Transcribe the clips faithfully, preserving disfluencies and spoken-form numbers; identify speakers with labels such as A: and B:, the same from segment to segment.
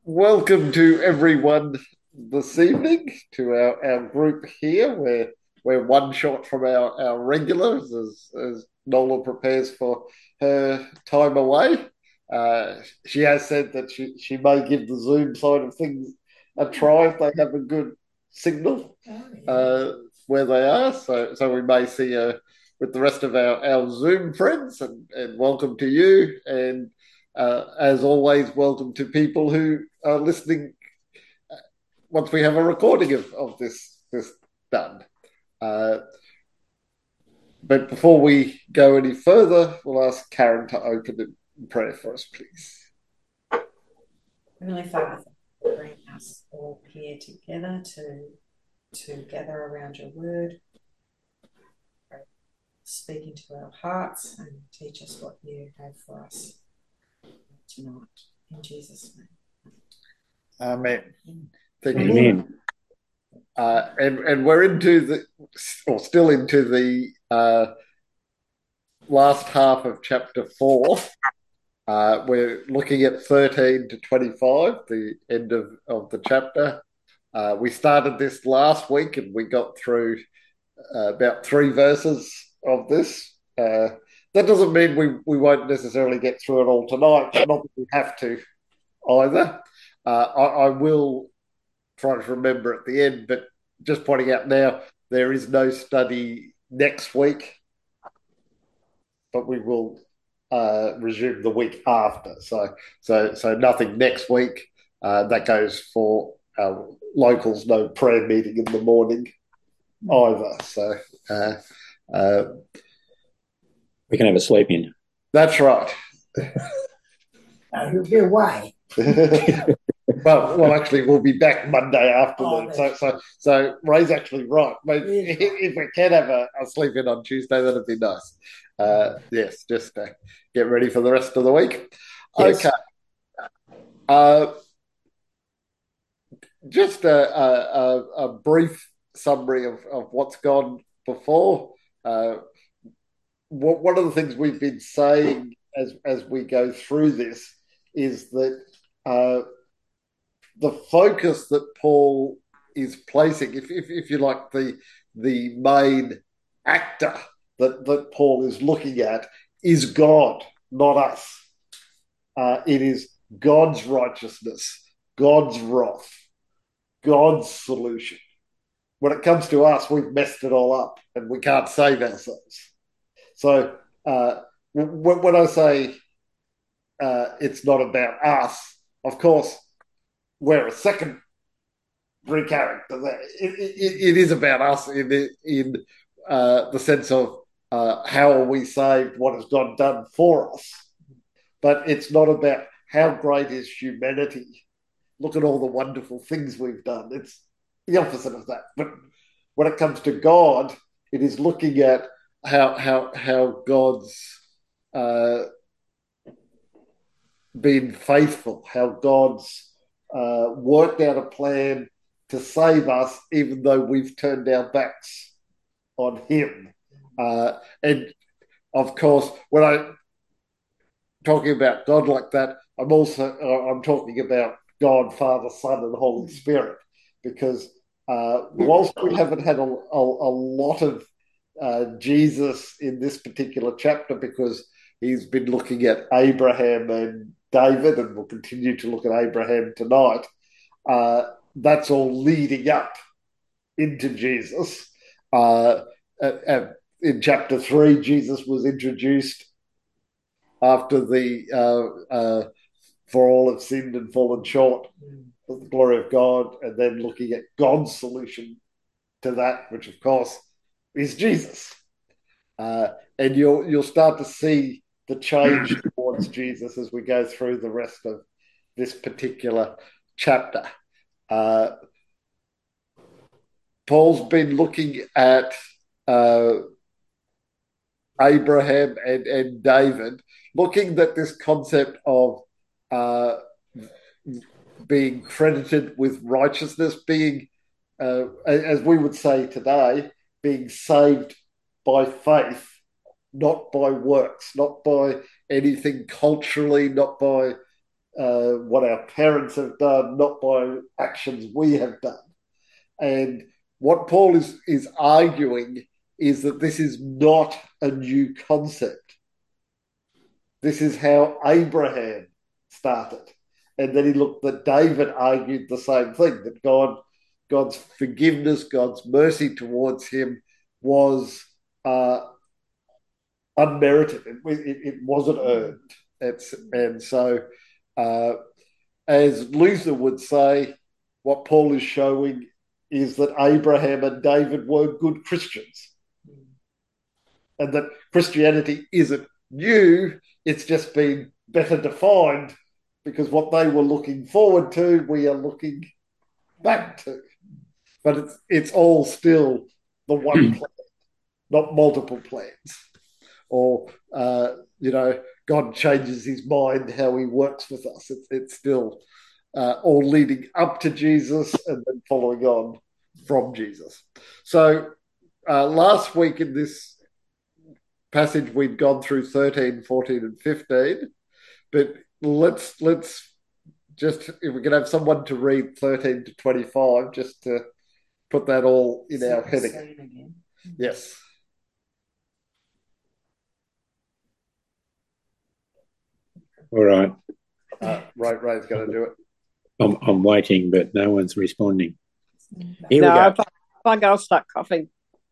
A: Welcome to everyone this evening to our, our group here. We're we're one shot from our, our regulars as as Nola prepares for her time away. Uh, she has said that she, she may give the Zoom side of things a try if they have a good signal
B: Oh, yeah.
A: uh, where they are. So so we may see her with the rest of our, our Zoom friends, and, and welcome to you. And uh, as always, welcome to people who are listening once we have a recording of, of this this done. Uh, but before we go any further, we'll ask Karen to open in prayer for us, please.
B: Heavenly Father, thank you for bringing us all here together to to gather around your word, speak into our hearts, and teach us what you have for us tonight. In Jesus' name.
A: Amen. Thank you.
C: Amen.
A: Uh, and and we're into the or still into the uh, last half of chapter four. Uh, we're looking at thirteen to twenty-five, the end of, of the chapter. Uh, we started this last week and we got through uh, about three verses of this. Uh, that doesn't mean we, we won't necessarily get through it all tonight, not that we have to either. Uh, I, I will try to remember at the end, but just pointing out now, there is no study next week, but we will uh, resume the week after. So, so, so nothing next week. Uh, that goes for our locals. No prayer meeting in the morning either. So, uh, uh,
C: We can have a sleep in.
A: that's right.
D: Uh, he'll be away.
A: well, well, actually, we'll be back Monday afternoon.
D: Oh,
A: so, so, so Ray's actually right. Maybe
D: He is
A: if,
D: right.
A: if we can have a, a sleep in on Tuesday, that'd be nice. Uh, yes, just uh, get ready for the rest of the week.
C: Yes.
A: Okay. Uh, just a, a, a brief summary of, of what's gone before. Uh, one of the things we've been saying as as we go through this is that uh, the focus that Paul is placing, if, if if you like, the the main actor that that Paul is looking at is God, not us. Uh, it is God's righteousness, God's wrath, God's solution. When it comes to us, we've messed it all up and we can't save ourselves. So uh, when I say uh, it's not about us, of course, we're a secondary character. It, it, it is about us in, in uh, the sense of uh, how are we saved, what has God done for us. But it's not about how great is humanity. Look at all the wonderful things we've done. It's the opposite of that. But when it comes to God, it is looking at how how how God's uh, been faithful, how God's uh, worked out a plan to save us, even though we've turned our backs on Him. Uh, and of course, when I'm talking about God like that, I'm also uh, I'm talking about God, Father, Son, and Holy Spirit, because uh, whilst we haven't had a, a, a lot of uh, Jesus in this particular chapter, because he's been looking at Abraham and David, and we'll continue to look at Abraham tonight. Uh, that's all leading up into Jesus. Uh, uh, in chapter three, Jesus was introduced after the uh, uh, for all have sinned and fallen short of the glory of God, and then looking at God's solution to that, which of course is Jesus. Uh, and you'll you'll start to see the change towards Jesus as we go through the rest of this particular chapter. Uh, Paul's been looking at uh, Abraham and, and David, looking at this concept of uh, being credited with righteousness, being, uh, as we would say today, being saved by faith, not by works, not by anything culturally, not by uh, what our parents have done, not by actions we have done. And what Paul is, is arguing is that this is not a new concept. This is how Abraham started. And then he looked that David argued the same thing, that God, God's forgiveness, God's mercy towards him was uh, unmerited. It, it, it wasn't earned. It's, and so, uh, as Luther would say, what Paul is showing is that Abraham and David were good Christians. And that Christianity isn't new, it's just been better defined, because what they were looking forward to, we are looking back to. But it's it's all still the one plan, not multiple plans. Or, uh, you know, God changes his mind, how he works with us. It's, it's still uh, all leading up to Jesus and then following on from Jesus. So uh, last week in this passage, we'd gone through thirteen, fourteen, and fifteen. But let's let's just, if we can have someone to read thirteen to twenty-five, just to put that all in our head again. again. Yes.
C: All right.
A: Uh, Ray, Ray's going to do it.
C: I'm, I'm waiting, but no one's responding. Here
E: no,
C: we go.
E: If I, if I go, I'll start coughing.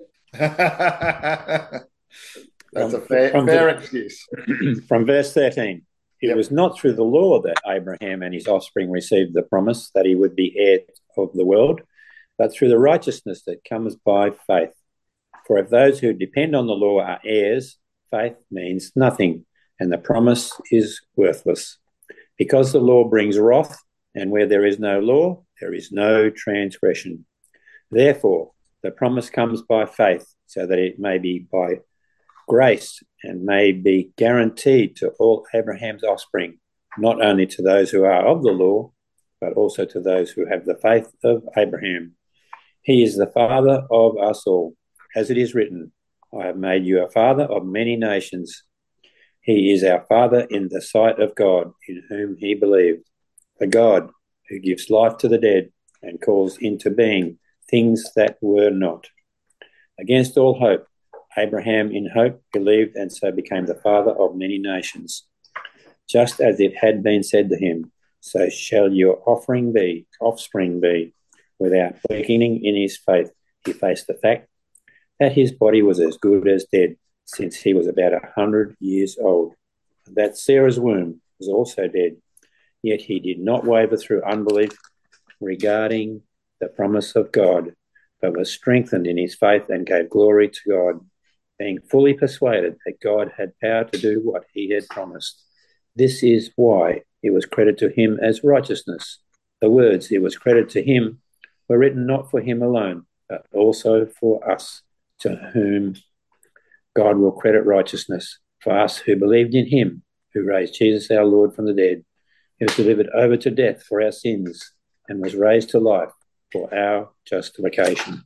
A: That's
C: From-
A: a fair,
C: from
A: fair
C: the-
A: excuse.
C: From verse thirteen. It
A: Yep.
C: was not through the law that Abraham and his offspring received the promise that he would be heir of the world, but through the righteousness that comes by faith. For if those who depend on the law are heirs, faith means nothing, and the promise is worthless. Because the law brings wrath, and where there is no law, there is no transgression. Therefore, the promise comes by faith, so that it may be by grace and may be guaranteed to all Abraham's offspring, not only to those who are of the law, but also to those who have the faith of Abraham. He is the father of us all. As it is written, I have made you a father of many nations. He is our father in the sight of God, in whom he believed, the God who gives life to the dead and calls into being things that were not. Against all hope, Abraham in hope believed and so became the father of many nations. Just as it had been said to him, so shall your offering be, offspring be. Without weakening in his faith, he faced the fact that his body was as good as dead, since he was about a hundred years old. That Sarah's womb was also dead, yet he did not waver through unbelief regarding the promise of God, but was strengthened in his faith and gave glory to God, being fully persuaded that God had power to do what he had promised. This is why it was credited to him as righteousness. The words, it was credited to him, were written not for him alone, but also for us, to whom God will credit righteousness, for us who believed in him, who raised Jesus our Lord from the dead, who was delivered over to death for our sins and was raised to life for our justification.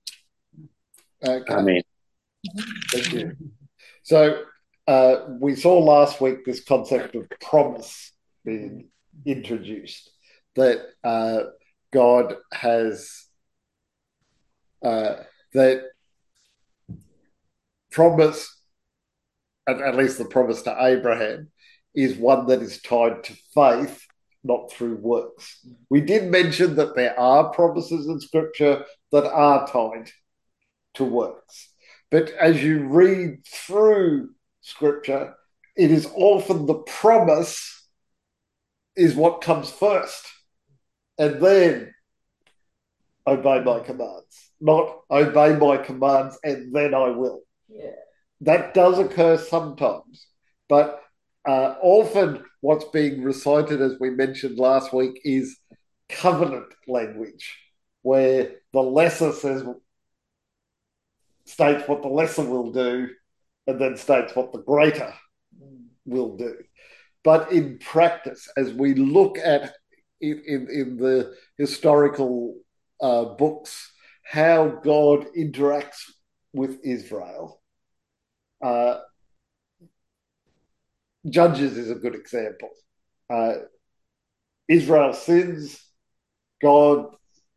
A: Okay.
C: Amen.
A: Thank you. So uh, we saw last week this concept of promise being introduced, that uh, God has, uh, that promise, at, at least the promise to Abraham, is one that is tied to faith, not through works. We did mention that there are promises in Scripture that are tied to works. But as you read through Scripture, it is often the promise is what comes first, and then obey my commands, not obey my commands and then I will.
B: Yeah.
A: That does occur sometimes, but uh, often what's being recited, as we mentioned last week, is covenant language, where the lesser says, states what the lesser will do, and then states what the greater will do. But in practice, as we look at in, in, in the historical uh, books, how God interacts with Israel, uh, Judges is a good example. Uh, Israel sins, God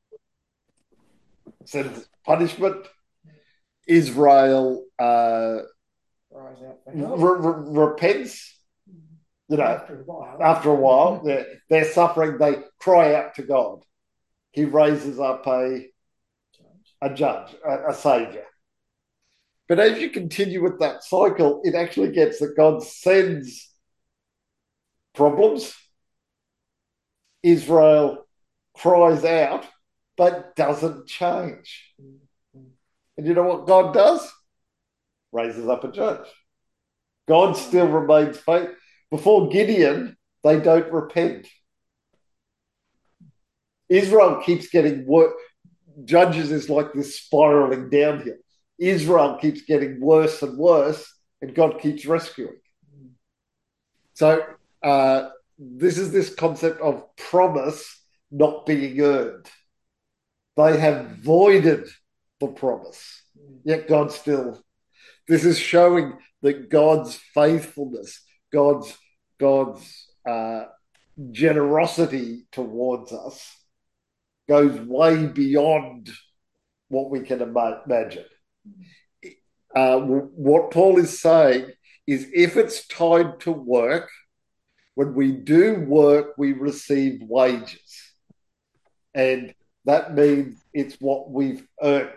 A: sends punishment. Israel uh,
D: Cries out for
A: re-
D: help.
A: re- repents. You know,
D: After a while.
A: after a while, they're, they're suffering. They cry out to God. He raises up a a judge, a, a savior. But as you continue with that cycle, it actually gets that God sends problems. Israel cries out, but doesn't change. And you know what God does? Raises up a judge. God still remains faithful. Before Gideon, they don't repent. Israel keeps getting worse. Judges is like this spiraling downhill. Israel keeps getting worse and worse, and God keeps rescuing. So uh, this is this concept of promise not being earned. They have voided the promise, yet God still. This is showing that God's faithfulness, God's God's uh, generosity towards us goes way beyond what we can imagine. Uh, what Paul is saying is if it's tied to work, when we do work, we receive wages. And that means it's what we've earned.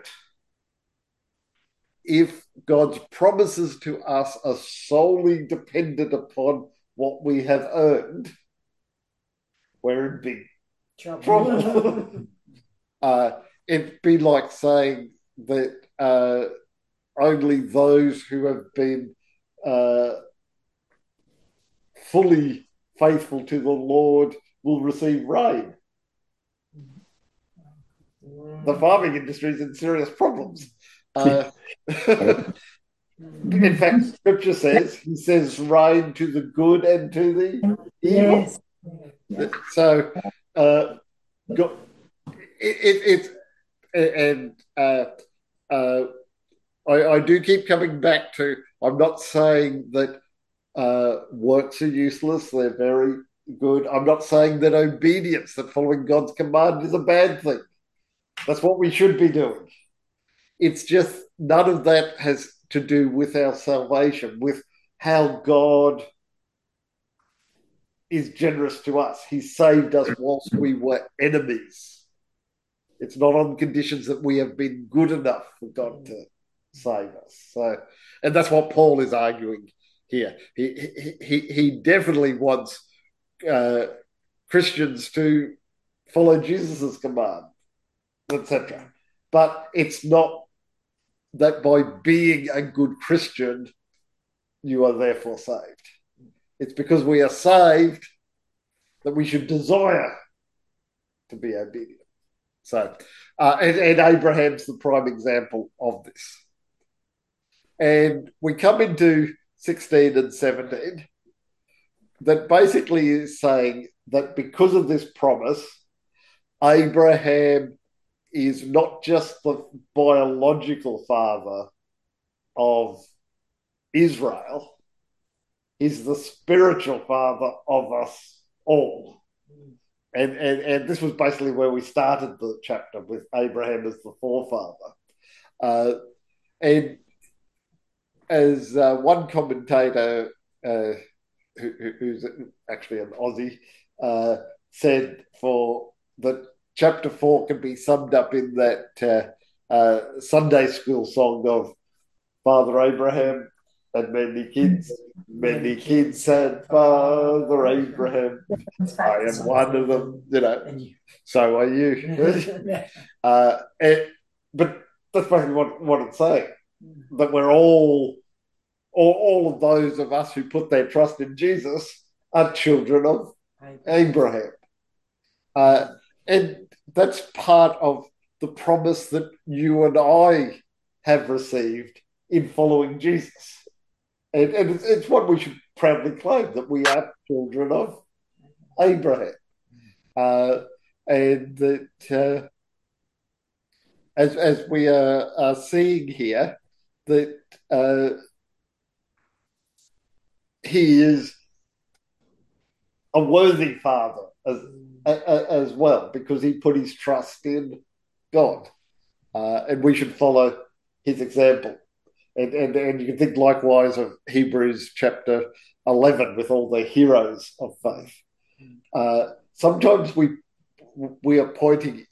A: If God's promises to us are solely dependent upon what we have earned, we're in big trouble. uh, it'd be like saying that uh, only those who have been uh, fully faithful to the Lord will receive rain. The farming industry is in serious problems. Uh, in fact, Scripture says, he says rain to the good and to the evil. Yes. So, uh, God, it, it, it, and uh, uh, I, I do keep coming back to, I'm not saying that uh, works are useless, they're very good. I'm not saying that obedience, that following God's command is a bad thing. That's what we should be doing. It's just none of that has to do with our salvation, with how God is generous to us. He saved us whilst we were enemies. It's not on conditions that we have been good enough for God to save us. So, and that's what Paul is arguing here. He he he, he definitely wants uh, Christians to follow Jesus' command, et cetera. But it's not that by being a good Christian, you are therefore saved. It's because we are saved that we should desire to be obedient. So, uh, and, and Abraham's the prime example of this. And we come into sixteen and seventeen, that basically is saying that because of this promise, Abraham is not just the biological father of Israel, he's the spiritual father of us all. And, and, and this was basically where we started the chapter, with Abraham as the forefather. Uh, and as uh, one commentator, uh, who, who's actually an Aussie, uh, said, for that chapter four can be summed up in that uh, uh, Sunday school song of Father Abraham had many kids, many kids had Father Abraham. I am one of them, you know, so are you. uh, and, but that's basically what, what it's saying, that we're all, all, all of those of us who put their trust in Jesus are children of Abraham. Uh, and that's part of the promise that you and I have received in following Jesus. And, and it's, it's what we should proudly claim, that we are children of Abraham. Uh, and that uh, as, as we are, are seeing here, that uh, he is a worthy father as as well, because he put his trust in God, uh, and we should follow his example. And, and and you can think likewise of Hebrews chapter eleven with all the heroes of faith. Uh, sometimes we we are pointing.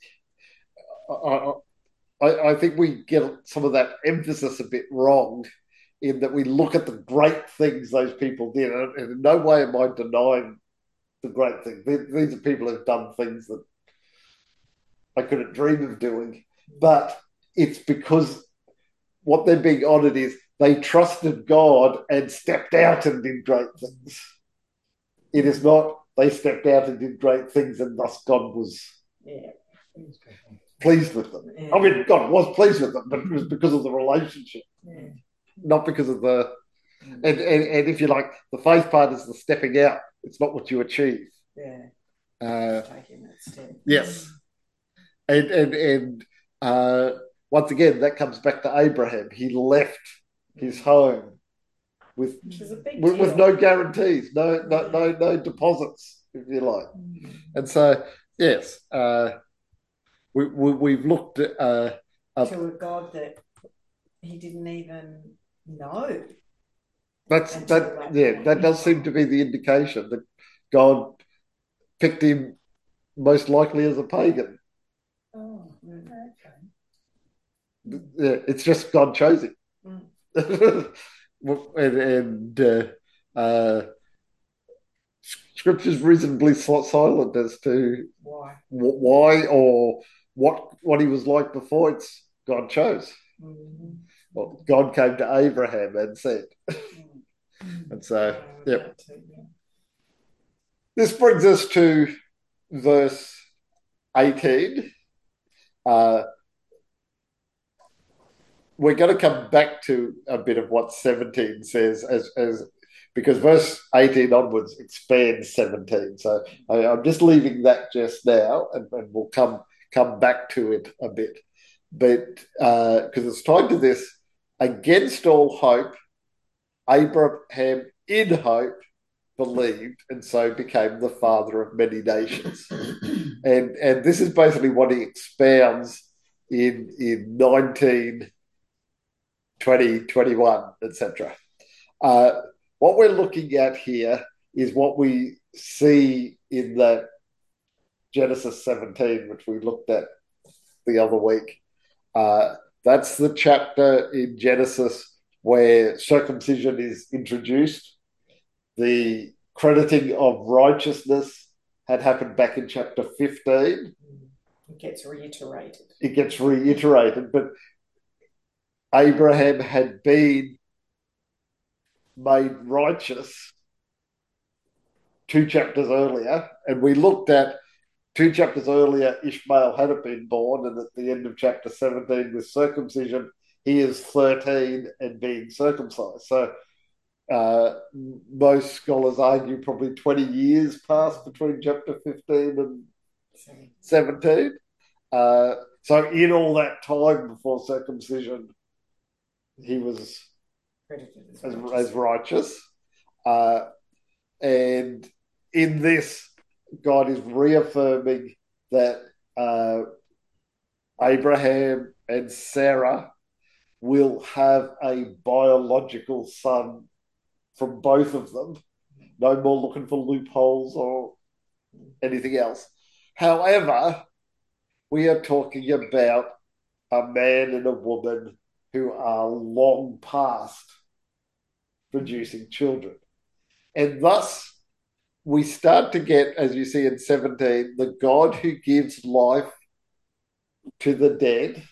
A: I, I, I think we get some of that emphasis a bit wrong, in that we look at the great things those people did, and in no way am I denying the great things. These are people who've done things that I couldn't dream of doing, but it's because what they're being honoured is they trusted God and stepped out and did great things. It is not they stepped out and did great things and thus God was
B: Yeah.
A: pleased with them.
B: Yeah.
A: I mean, God was pleased with them, but it was because of the relationship,
B: Yeah.
A: not because of the... And, and, and if you like, the faith part is the stepping out. It's not what you achieve.
B: Yeah.
A: Uh,
B: Taking that step.
A: yes. And, and, and uh, once again, that comes back to Abraham. He left his home with
B: Which is a big
A: with,
B: deal.
A: with no guarantees, no, no, no, no deposits, if you like.
B: Mm.
A: And so, yes, uh, we, we we've looked at uh, uh,
B: To a God that he didn't even know.
A: that's
B: Until
A: that.
B: that
A: Yeah,
B: point.
A: that does seem to be the indication that God picked him most likely as a pagan.
B: Oh, okay.
A: Yeah, it's just God chose him.
B: Mm.
A: and and uh, uh, Scripture's reasonably silent as to
B: Why?
A: why or what what he was like before. It's God chose.
B: Mm.
A: Well, God came to Abraham and said,
B: Mm.
A: and so
B: Yeah,
A: yep.
B: that too, yeah.
A: This brings us to verse eighteen. Uh, we're going to come back to a bit of what seventeen says, as as because verse eighteen onwards expands seventeen. So I, I'm just leaving that just now, and, and we'll come come back to it a bit. But because uh, it's tied to this, against all hope, Abraham in hope believed, and so became the father of many nations. and and this is basically what he expounds in in nineteen, twenty, twenty-one, et cetera. Uh, what we're looking at here is what we see in that Genesis seventeen, which we looked at the other week. Uh, that's the chapter in Genesis where circumcision is introduced. The crediting of righteousness had happened back in chapter fifteen.
B: It gets reiterated.
A: It gets reiterated, but Abraham had been made righteous two chapters earlier, and we looked at two chapters earlier, Ishmael hadn't been born, and at the end of chapter seventeen with circumcision, he is thirteen and being circumcised. So uh, most scholars argue probably twenty years passed between chapter fifteen and seventeen. Uh, so in all that time before circumcision, he was
B: As
A: as,
B: righteous.
A: as righteous. Uh, and in this, God is reaffirming that uh, Abraham and Sarah will have a biological son from both of them. No more looking for loopholes or anything else. However, we are talking about a man and a woman who are long past producing children. And thus, we start to get, as you see in seventeen, the God who gives life to the dead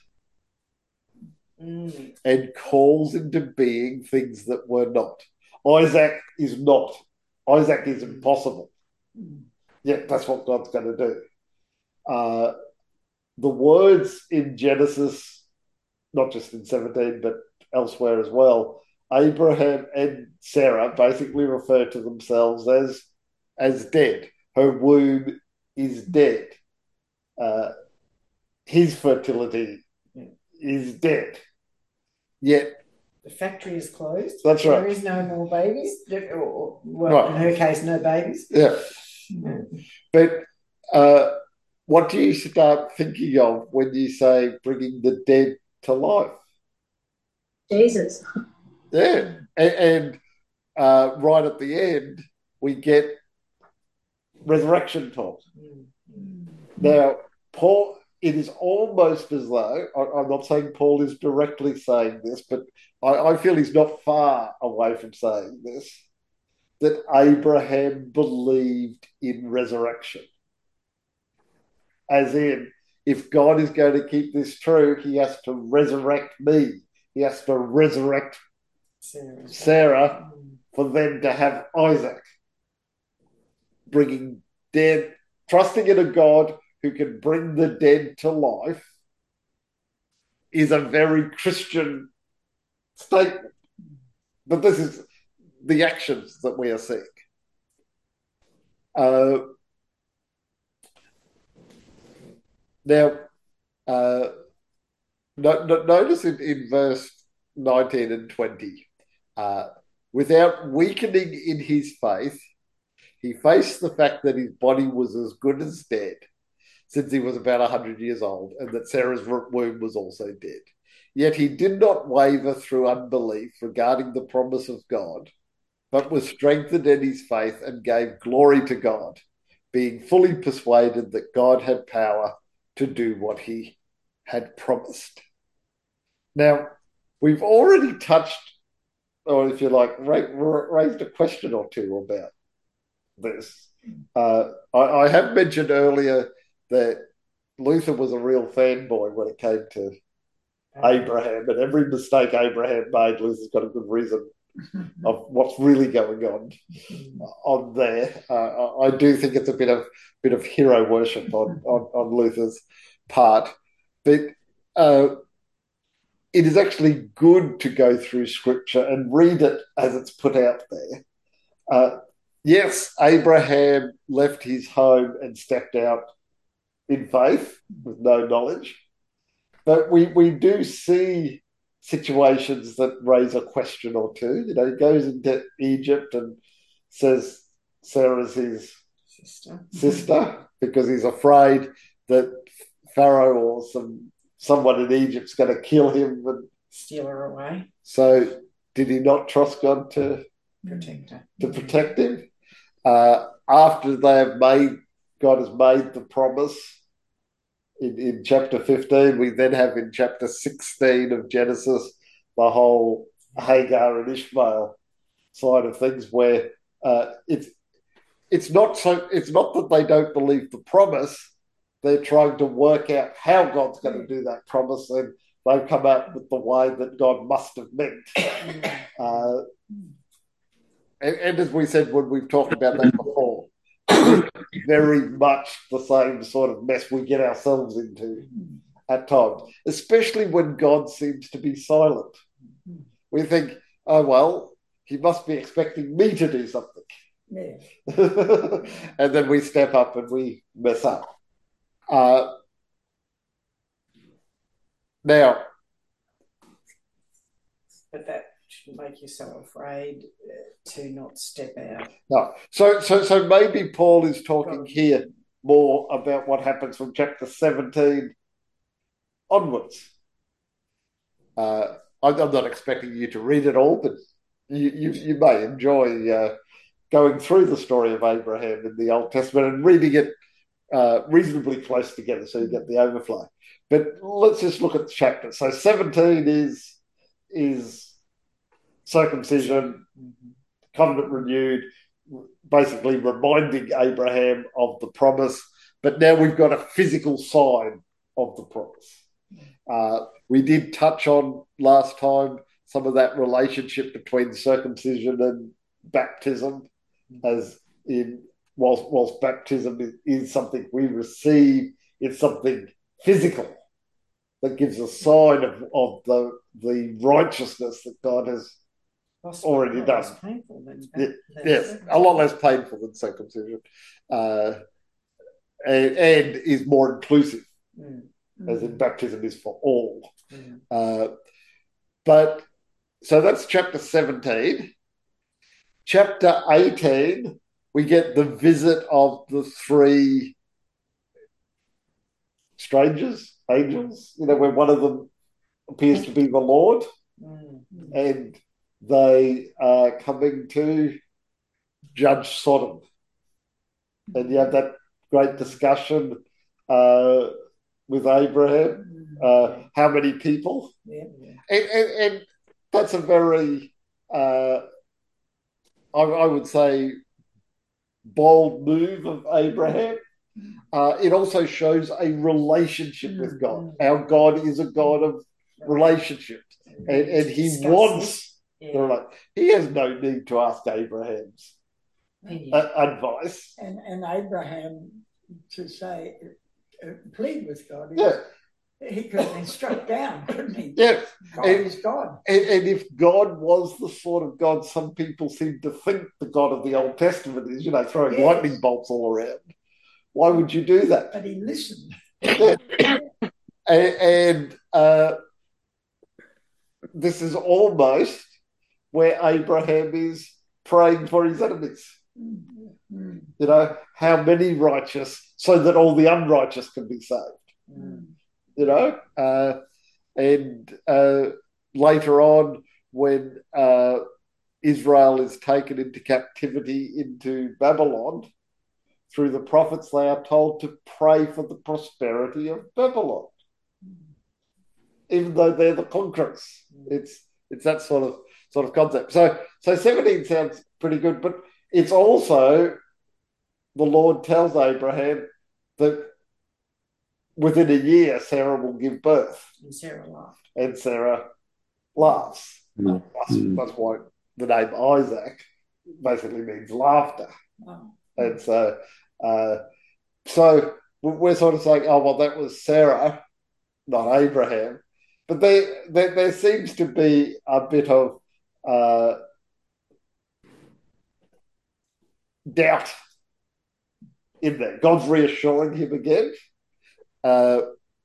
B: Mm.
A: and calls into being things that were not. Isaac is not. Isaac is impossible. Yet that's what God's going to do. Uh, the words in Genesis, not just in seventeen, but elsewhere as well, Abraham and Sarah basically refer to themselves as as dead. Her womb is dead. Uh, his fertility is dead. Yet,
B: The factory is closed.
A: That's right.
B: There is no more babies. Or, well,
A: Right.
B: in her case, no babies.
A: yeah.
B: Mm.
A: But uh, what do you start thinking of when you say bringing the dead to life?
F: Jesus.
A: Yeah, and, and uh, right at the end, we get resurrection talk. Now, Paul, it is almost as though, I, I'm not saying Paul is directly saying this, but I, I feel he's not far away from saying this, that Abraham believed in resurrection. As in, if God is going to keep this true, he has to resurrect me. He has to resurrect
B: Sarah.
A: Sarah for them to have Isaac. Bringing dead, trusting in a God who can bring the dead to life is a very Christian statement. But this is the actions that we are seeing. Uh, now, uh, no, no, notice in, in verse nineteen and twenty, uh, without weakening in his faith, he faced the fact that his body was as good as dead, since he was about one hundred years old, and that Sarah's womb was also dead. Yet he did not waver through unbelief regarding the promise of God, but was strengthened in his faith and gave glory to God, being fully persuaded that God had power to do what he had promised. Now, we've already touched, or if you like, raised a question or two about this. Uh, I, I have mentioned earlier that Luther was a real fanboy when it came to Abraham, and every mistake Abraham made, Luther's got a good reason of what's really going on on there. Uh, I do think it's a bit of bit of hero worship on on, on Luther's part, but uh, it is actually good to go through Scripture and read it as it's put out there. Uh, yes, Abraham left his home and stepped out in faith with no knowledge, but we we do see situations that raise a question or two. You know, he goes into Egypt and says Sarah's his
B: Sister.
A: sister because he's afraid that Pharaoh or some someone in Egypt's going to kill him. And
B: Steal her away.
A: so, did he not trust God to
B: Protect her.
A: to protect him? Uh, after they have made, God has made the promise. In, in chapter fifteen, we then have in chapter sixteen of Genesis the whole Hagar and Ishmael side of things, where uh, it's it's not so it's not that they don't believe the promise; they're trying to work out how God's going to do that promise, and they've come up with the way that God must have meant. Uh, and, and as we said when we've talked about that before, very much the same sort of mess we get ourselves into at times, especially when God seems to be silent. We think, oh, well, he must be expecting me to do something.
D: Yeah.
A: And then we step up and we mess up. Uh, now,
B: But that shouldn't make you so afraid uh, to not step out.
A: no. So, so, so maybe Paul is talking here more about what happens from chapter seventeen onwards. Uh, I'm, I'm not expecting you to read it all, but you, you, you may enjoy uh, going through the story of Abraham in the Old Testament and reading it uh, reasonably close together so you get the overflow. But let's just look at the chapter. So seventeen is is circumcision, covenant renewed, basically reminding Abraham of the promise. But now we've got a physical sign of the promise. Uh, we did touch on last time some of that relationship between circumcision and baptism, as in whilst, whilst baptism is, is something we receive, it's something physical that gives a sign of, of the the righteousness that God has
B: Possibly
A: already
B: a lot
A: done.
B: less painful than,
A: Yeah,
B: than
A: yes,
B: circumcision.
A: a lot less painful than circumcision, uh, and, and is more inclusive,
B: Mm.
A: as in baptism is for all.
B: Mm.
A: Uh, but so that's chapter seventeen. Chapter eighteen, we get the visit of the three strangers, angels, you know, where one of them appears to be the Lord,
B: Mm.
A: and they are coming to judge Sodom. And you have that great discussion uh, with Abraham, uh, how many people?
D: Yeah.
A: And, and, and that's a very, uh, I, I would say, bold move of Abraham. Uh, it also shows a relationship with God. Our God is a God of relationships, and, and He
B: Discuss
A: wants
B: this.
A: the
B: Yeah.
A: rela- He has no need to ask Abraham's
B: Opinion.
A: uh, advice.
D: And and Abraham to say, uh, plead with God. He,
A: Yeah,
D: he could have been struck down, couldn't he?
A: yeah.
D: God
A: And-
D: is God.
A: And, and if God was the sort of God some people seem to think the God of the Old Testament is, you know, throwing
D: Yes.
A: lightning bolts all around, why would you do that?
D: But he listened.
A: Yeah. And, and uh, this is almost where Abraham is praying for his enemies.
D: Mm.
A: You know, how many righteous, so that all the unrighteous can be saved.
B: Mm.
A: You know, uh, and uh, later on, when uh, Israel is taken into captivity into Babylon, through the prophets, they are told to pray for the prosperity of Babylon, even though they're the conquerors. It's it's that sort of sort of concept. So so seventeen sounds pretty good, but it's also the Lord tells Abraham that within a year Sarah will give birth,
B: And Sarah laughed.
A: and Sarah laughs.
C: Mm.
A: That's,
C: Mm.
A: that's why the name Isaac basically means laughter.
D: Oh.
A: And so, uh, so we're sort of saying, oh well, that was Sarah, not Abraham. But there, there, there seems to be a bit of uh, doubt in there. God's reassuring him again. Uh,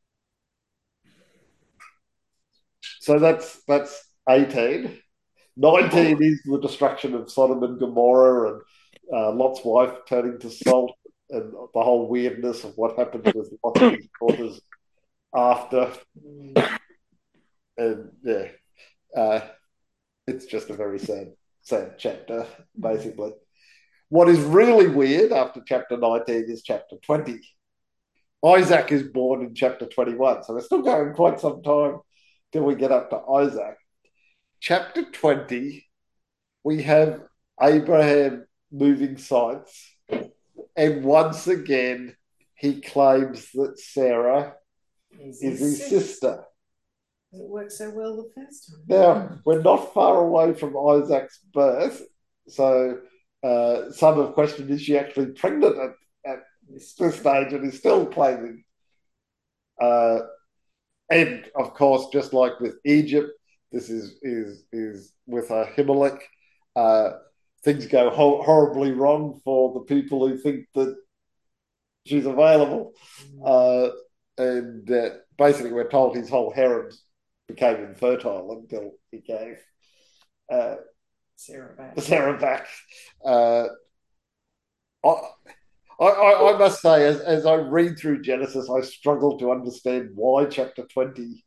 A: so that's that's eighteen. nineteen is the destruction of Sodom and Gomorrah and uh, Lot's wife turning to salt and the whole weirdness of what happens with Lot and his daughters after.
B: Mm.
A: And yeah, uh, it's just a very sad, sad chapter, basically. What is really weird after chapter nineteen is chapter twenty. Isaac is born in chapter twenty-one, so we're still going quite some time till we get up to Isaac. Chapter twenty, we have Abraham moving sites, and once again, he claims that Sarah
B: Is
A: is
B: his
A: his
B: sister.
A: sister.
B: It worked so well the first time.
A: Now, we're not far away from Isaac's birth, so uh, some have questioned, is she actually pregnant at, at this stage, and is still claiming. Uh, and of course, just like with Egypt, this is is is with Ahimelech. Uh, things go ho- horribly wrong for the people who think that she's available, uh, and uh, basically, we're told his whole harem became infertile until he gave uh,
B: Sarah back.
A: Sarah back. Uh, I, I, I must say, as, as I read through Genesis, I struggle to understand why chapter twenty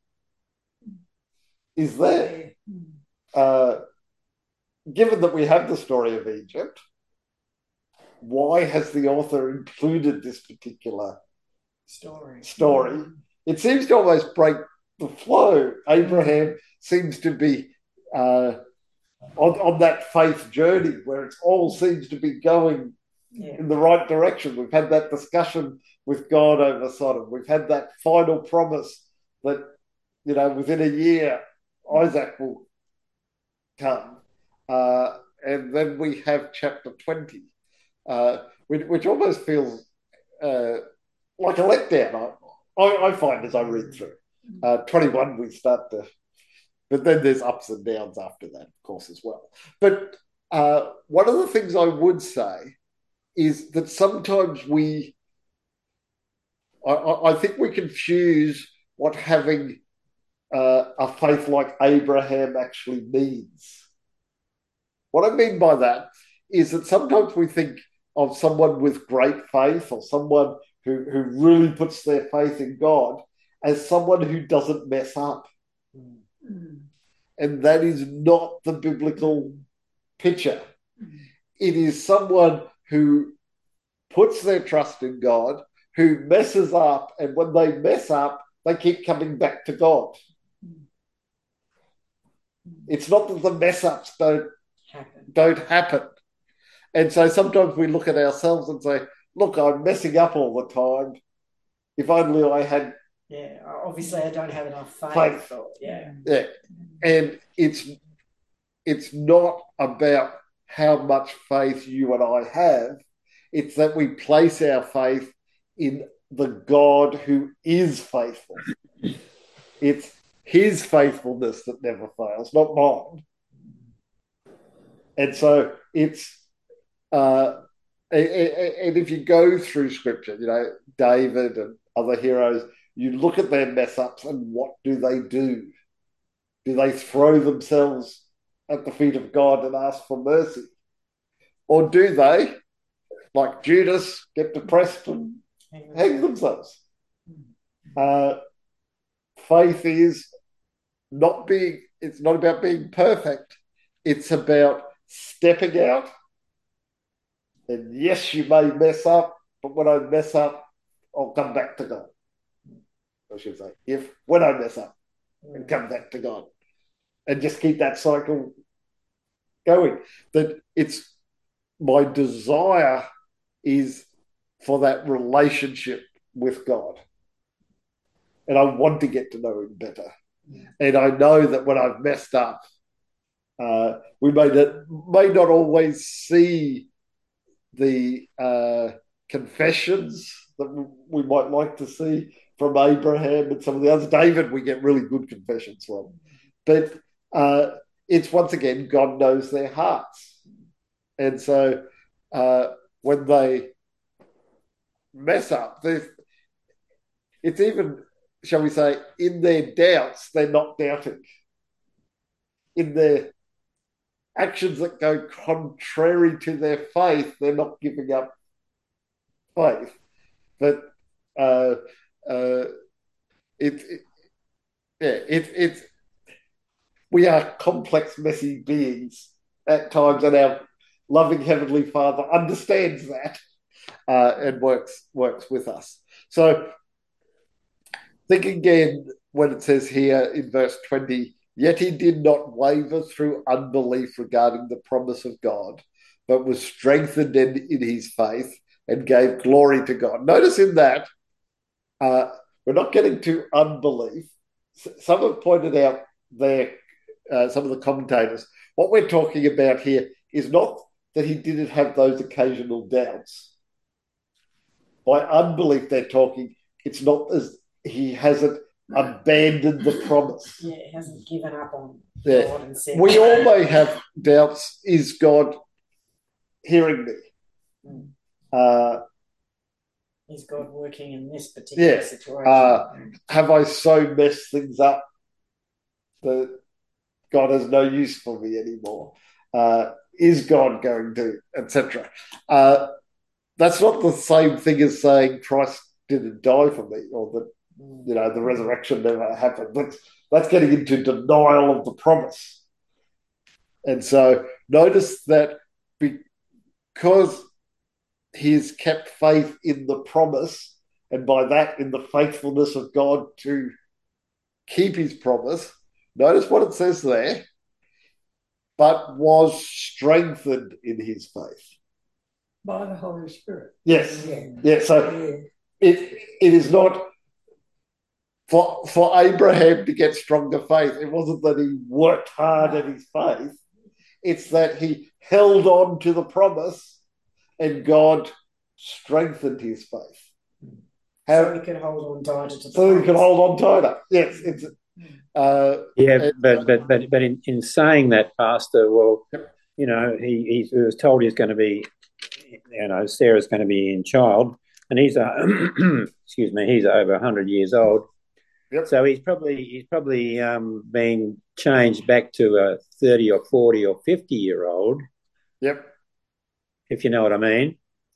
A: is there. Uh, given that we have the story of Egypt, why has the author included this particular
B: Story.
A: story? It seems to almost break the flow. Abraham seems to be uh, on, on that faith journey where it all seems to be going
B: Yeah.
A: in the right direction. We've had that discussion with God over Sodom. We've had that final promise that, you know, within a year, Isaac will come. Uh, and then we have chapter twenty, uh, which, which almost feels uh, like a letdown, I, I, I find as I read through. Uh, twenty-one, we start to, but then there's ups and downs after that, of course, as well. But uh, one of the things I would say is that sometimes we, I, I think we confuse what having uh, a faith like Abraham actually means. What I mean by that is that sometimes we think of someone with great faith or someone who, who really puts their faith in God as someone who doesn't mess up.
D: Mm.
A: And that is not the biblical picture. It is someone who puts their trust in God, who messes up, and when they mess up, they keep coming back to God. It's not that the mess ups don't
B: Happen.
A: don't happen. And so sometimes we look at ourselves and say, look, I'm messing up all the time. If only I had
B: Yeah, obviously I don't have enough faith.
A: faith.
B: Or, yeah.
A: Yeah. And it's it's not about how much faith you and I have. It's that we place our faith in the God who is faithful. It's his faithfulness that never fails, not mine. And so it's, uh, and if you go through scripture, you know, David and other heroes, you look at their mess ups and what do they do? Do they throw themselves at the feet of God and ask for mercy? Or do they, like Judas, get depressed and hang themselves? Uh, faith is not being, it's not about being perfect. It's about stepping out. And yes, you may mess up, but when I mess up, I'll come back to God. I should say, if, when I mess up, and come back to God. And just keep that cycle going. That it's my desire is for that relationship with God. And I want to get to know him better. And I know that when I've messed up, uh, we may not, may not always see the uh, confessions that we might like to see from Abraham and some of the others. David, we get really good confessions from. But uh, it's once again, God knows their hearts. And so uh, when they mess up, it's even, shall we say, in their doubts, they're not doubting. In their actions that go contrary to their faith, they're not giving up faith. But uh, uh, it, it, yeah, it, it's we are complex, messy beings at times, and our loving Heavenly Father understands that uh, and works works with us. So, think again when it says here in verse twenty, yet he did not waver through unbelief regarding the promise of God, but was strengthened in, in his faith and gave glory to God. Notice in that, uh, we're not getting to unbelief. Some have pointed out there, uh, some of the commentators, what we're talking about here is not that he didn't have those occasional doubts. By unbelief, they're talking, it's not as he hasn't abandoned the promise.
B: Yeah, he hasn't given up on
A: Yeah.
B: God and said,
A: We all may have doubts. Is God hearing me?
B: Mm.
A: Uh,
B: is God working in this particular
A: Yeah.
B: situation?
A: Uh, have I so messed things up that God has no use for me anymore? Uh, is God going to, et cetera? Uh, that's not the same thing as saying Christ didn't die for me, or that, you know, the resurrection never happened. That's, that's getting into denial of the promise. And so notice that because he's kept faith in the promise, and by that in the faithfulness of God to keep his promise, notice what it says there, but was strengthened in his faith.
D: By the Holy Spirit.
A: Yes.
D: Yeah.
A: Yeah. So
D: Yeah.
A: it it is not for for Abraham to get stronger faith. It wasn't that he worked hard at his faith. It's that he held on to the promise and God strengthened his faith.
B: So
A: How,
B: he could hold on tighter to the
A: so he could
B: promise.
A: hold on tighter. Yes. It's uh,
C: Yeah,
A: and-
C: but but but but in, in saying that, Pastor, well,
A: Yep.
C: you know, he, he was told he's going to be, you know, Sarah's going to be in child, and he's a, excuse me, he's over a hundred years old.
A: Yep.
C: So he's probably he's probably um, been changed back to a thirty or forty or fifty year old,
A: Yep.
C: if you know what I mean.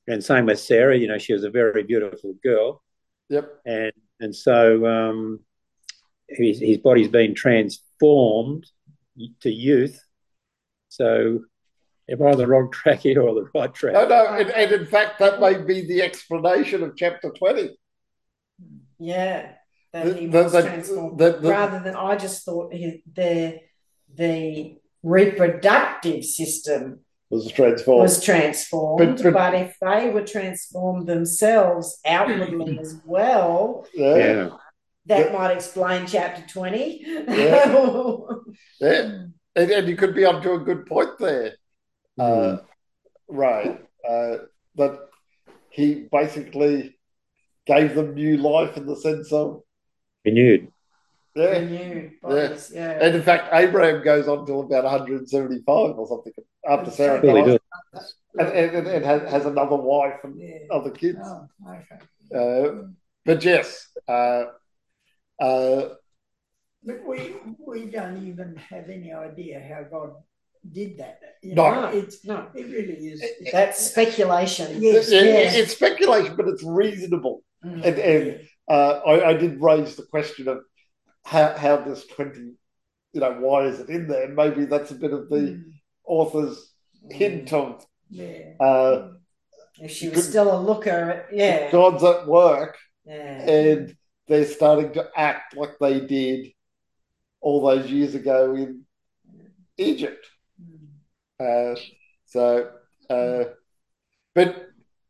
C: and same with Sarah. You know, she was a very beautiful girl,
A: Yep.
C: and and so um, his his body's been transformed to youth. So, am I on the wrong track here or the right track?
A: No, no, and, and in fact, that may be the explanation of chapter twenty.
B: Yeah, that
A: The-
B: he
A: the-
B: was
A: the-
B: transformed.
A: the- the-
B: Rather than, I just thought his, the the reproductive system
A: Was transformed.
B: was transformed,
A: But- but-
B: but if they were transformed themselves outwardly as well,
A: yeah,
C: Yeah.
B: that
A: Yeah.
B: might explain chapter twenty.
A: Yeah. yeah. And, and you could be onto a good point there. Uh, right. Uh, that he basically gave them new life in the sense of,
C: Renewed.
A: yeah.
B: Renewed bodies, yeah.
A: And in fact, Abraham goes on till about one hundred seventy-five or something after Sarah
C: Really
A: dies,
C: does.
A: and, and, and has, has another wife and
D: Yeah.
A: other kids.
D: Oh, okay.
A: Uh, but yes, uh, uh,
D: But we we don't even have any idea how God did that. You
A: No.
D: know, it's
B: No,
D: it really is.
B: that's speculation.
D: Yes,
A: it-
D: yes.
A: it's speculation, but it's reasonable.
B: Mm.
A: And, and uh, I, I did raise the question of how, how does twenty, you know, why is it in there? And maybe that's a bit of the
D: Mm,
A: author's hint of
D: yeah.
A: uh,
B: If she was still a looker, yeah,
A: God's at work
B: yeah.
A: and they're starting to act like they did all those years ago in Egypt.
D: Mm.
A: Uh, so, uh, but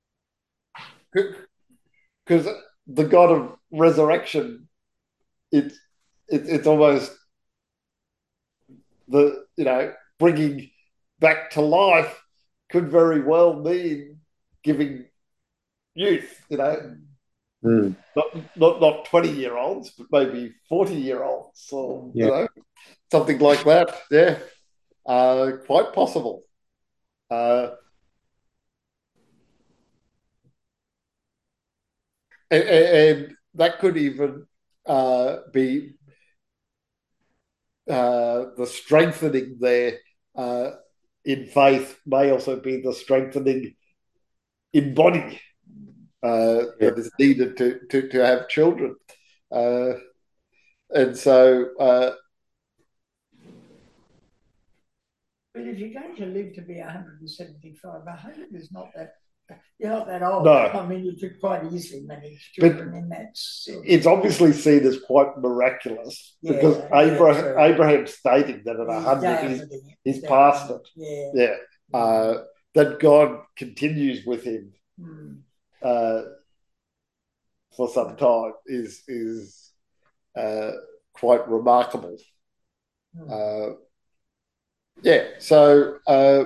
A: because the God of resurrection, it's it, it's almost the you know bringing back to life could very well mean giving youth. You know,
C: Mm.
A: not not not twenty year olds, but maybe forty year olds, or
C: Yeah.
A: you know, something like that. Yeah, uh, quite possible. Uh, and, and that could even uh, be uh, the strengthening there uh, in faith may also be the strengthening in body uh,
C: Yeah.
A: that is needed to, to, to have children. Uh, and so, uh,
D: But if you're going to live to be one hundred seventy-five, one hundred is not that. You're not that old.
A: No.
D: I mean, you could quite easily manage children in that. Sort of,
A: it's obviously seen as quite miraculous
D: Yeah,
A: because
D: yeah,
A: Abraham,
D: true.
A: Abraham's stating that at
D: He's
A: one hundred he's,
D: doubting it.
A: he's
D: Doubting
A: past it.
D: Yeah.
A: Yeah. Uh, that God continues with him
D: Mm.
A: uh, for some time is is uh, quite remarkable.
D: Mm.
A: Uh, yeah, so uh,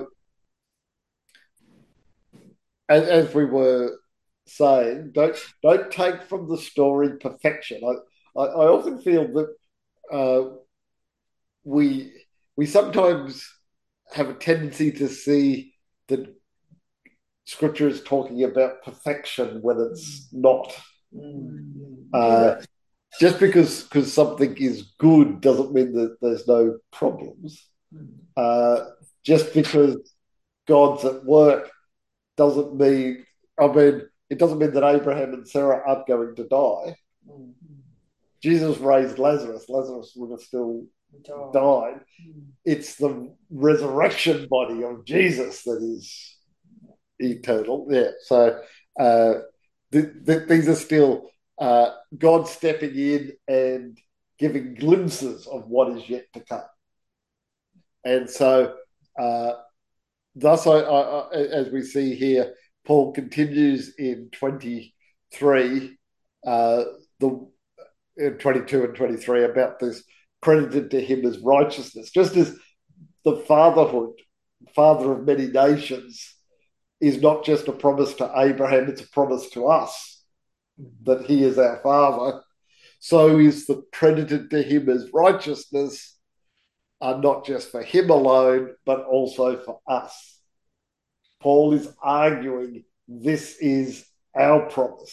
A: as, as we were saying, don't don't take from the story perfection. I I, I often feel that uh, we we sometimes have a tendency to see that Scripture is talking about perfection when it's not.
D: Mm.
A: Uh, just because because something is good doesn't mean that there's no problems.
D: Mm.
A: Uh, just because God's at work doesn't mean, I mean, it doesn't mean that Abraham and Sarah aren't going to die.
B: Mm.
A: Jesus raised Lazarus. Lazarus would have still
B: Dog.
A: died.
D: Mm.
A: It's the resurrection body of Jesus that is eternal. Yeah. So uh, th- th- these are still uh, God stepping in and giving glimpses of what is yet to come. And so, uh, thus, I, I, I, as we see here, Paul continues in twenty-three, uh, the in twenty-two and twenty-three about this credited to him as righteousness, just as the fatherhood, father of many nations, is not just a promise to Abraham; it's a promise to us that he is our father. So is the credited to him as righteousness. Are not just for him alone, but also for us. Paul is arguing this is our promise.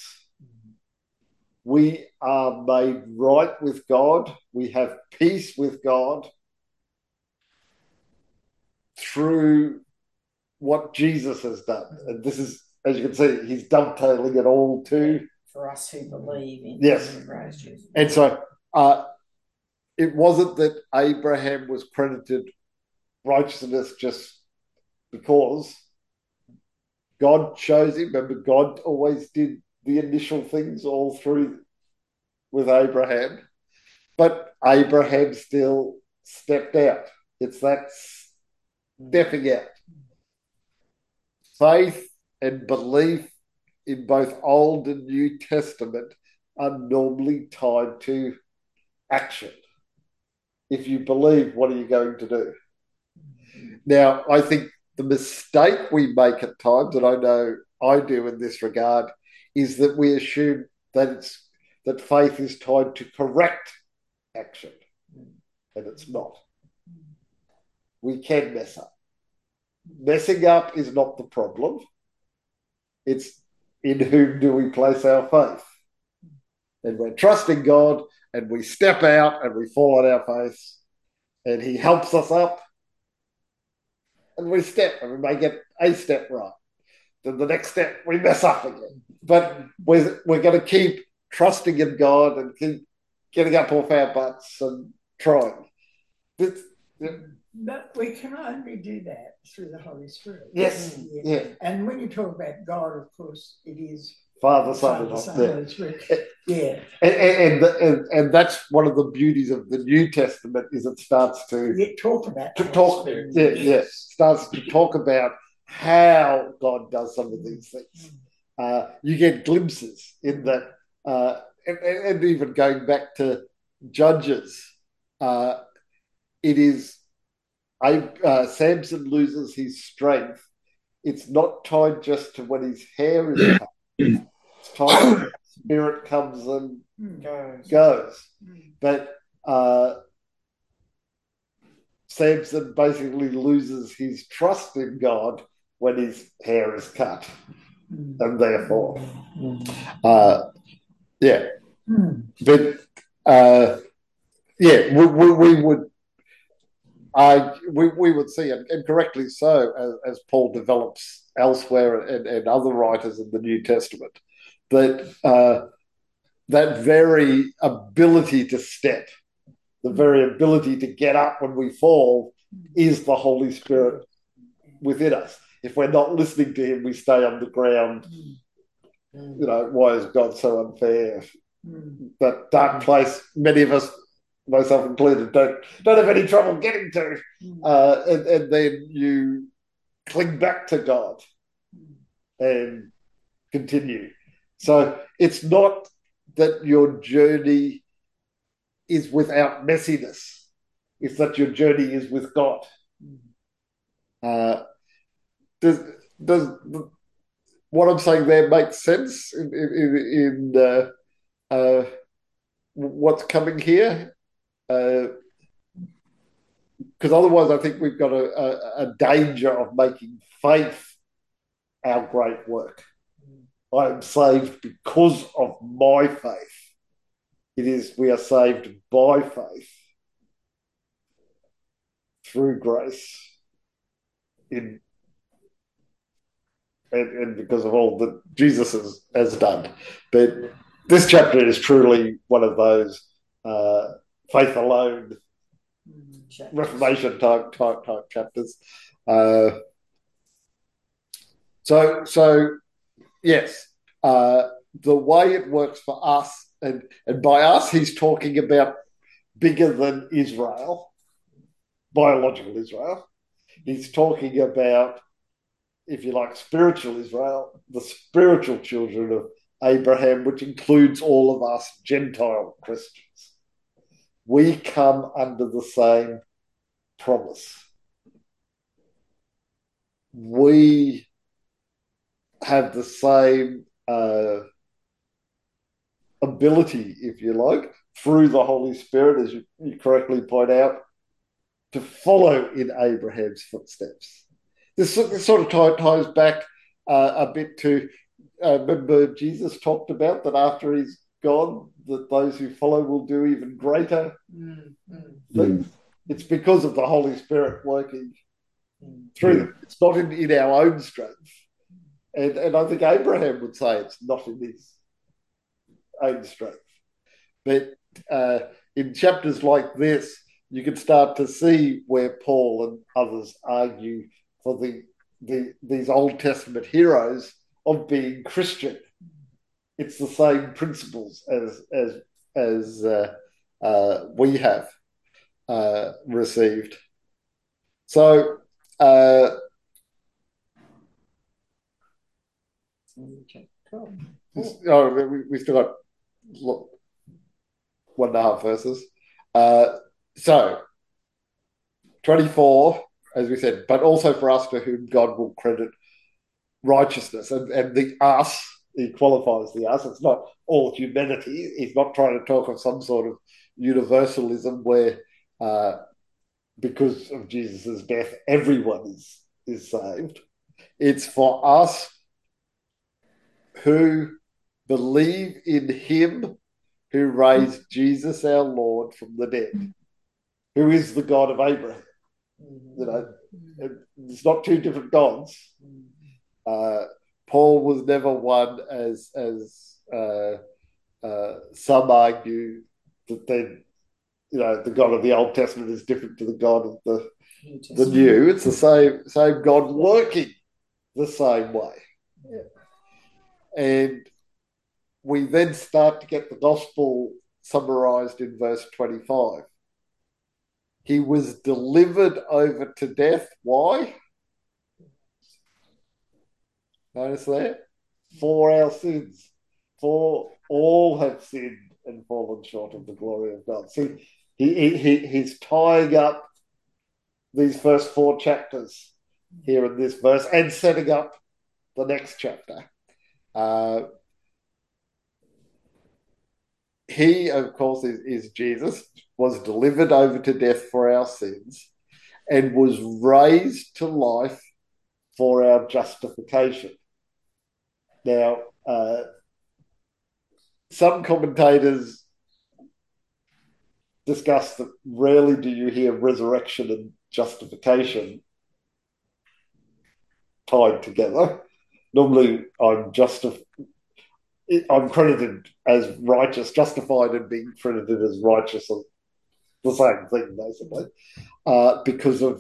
A: We are made right with God. We have peace with God through what Jesus has done. And this is as you can see, he's dovetailing it all to
B: for us who believe in
A: yes.
B: him and raised Jesus.
A: And so uh, it wasn't that Abraham was credited righteousness just because God chose him. Remember, God always did the initial things all through with Abraham, but Abraham still stepped out. It's that stepping out. Faith and belief in both Old and New Testament are normally tied to action. If you believe, what are you going to do? Now, I think the mistake we make at times, and I know I do in this regard, is that we assume that it's that faith is tied to correct action, and it's not. We can mess up. Messing up is not the problem. It's in whom do we place our faith? And we're trusting God, and we step out and we fall on our face, and He helps us up, and we step and we may get a step right. Then the next step we mess up again. But we're, we're going to keep trusting in God and keep getting up off our butts and trying. This,
D: But we can only do that through the Holy Spirit.
A: Yes, yeah. yeah.
D: And when you talk about God, of course, it is
A: Father, Son,
D: Father,
A: and
D: Son,
A: yeah.
D: Holy Spirit. Yeah.
A: And, and, and, and that's one of the beauties of the New Testament is it starts to
D: yeah, talk about
A: to talk, yeah, yeah, starts to talk about how God does some of these things. Uh, you get glimpses in that, uh, and, and even going back to Judges, uh, it is uh, Samson loses his strength. It's not tied just to when his hair is cut. It's tied when the spirit comes and
B: goes.
A: goes. But uh, Samson basically loses his trust in God when his hair is cut. And therefore, uh, yeah. But, uh, yeah, we, we, we would uh, we, we would see, and, and correctly so, as, as Paul develops elsewhere and, and other writers in the New Testament, that uh, that very ability to step, the very ability to get up when we fall, is the Holy Spirit within us. If we're not listening to Him, we stay on the ground. You know, why is God so unfair? That dark place, many of us, myself included, don't don't have any trouble getting to, uh, and, and then you cling back to God and continue. So it's not that your journey is without messiness; it's that your journey is with God. Uh, does does what I'm saying there make sense in in, in uh, uh, what's coming here? Because uh, otherwise, I think we've got a, a, a danger of making faith our great work. I am saved because of my faith. It is, we are saved by faith through grace in and, and because of all that Jesus has, has done. But this chapter is truly one of those uh, faith alone chapters. Reformation type type type chapters. Uh, so so yes, uh, the way it works for us, and, and by us, he's talking about bigger than Israel, biological Israel. He's talking about, if you like, spiritual Israel, the spiritual children of Abraham, which includes all of us Gentile Christians. We come under the same promise. We have the same uh, ability, if you like, through the Holy Spirit, as you, you correctly point out, to follow in Abraham's footsteps. This, this sort of tie, ties back uh, a bit to, uh, remember Jesus talked about that after he's gone, that those who follow will do even greater mm-hmm. things. It's because of the Holy Spirit working through them. It's not in, in our own strength. And, and I think Abraham would say it's not in his own strength. But uh, in chapters like this, you can start to see where Paul and others argue for the, the these Old Testament heroes of being Christian. It's the same principles as as as uh, uh, we have uh, received. So. Uh, oh, we, we still got one and a half verses. Uh, so, twenty-four, as we said, but also for us to whom God will credit righteousness. And, and the us, he qualifies the us. It's not all humanity. He's not trying to talk of some sort of universalism where uh, because of Jesus' death, everyone is, is saved. It's for us who believe in him who raised Jesus our Lord from the dead, who is the God of Abraham. You know, it's not two different gods. Uh, Paul was never one, as as uh, uh, some argue, that then, you know, the God of the Old Testament is different to the God of the the New. It's the same same God working the same way. Yeah. And we then start to get the gospel summarized in verse twenty-five. He was delivered over to death. Why? Notice that? For our sins. For all have sinned and fallen short of the glory of God. See, he, he, he's tying up these first four chapters here in this verse and setting up the next chapter. Uh, he, of course, is, is Jesus, was delivered over to death for our sins and was raised to life for our justification. Now, uh, some commentators discuss that rarely do you hear resurrection and justification tied together. Normally, I'm justif- I'm credited as righteous, justified, and being credited as righteous are the same thing, basically, uh, because of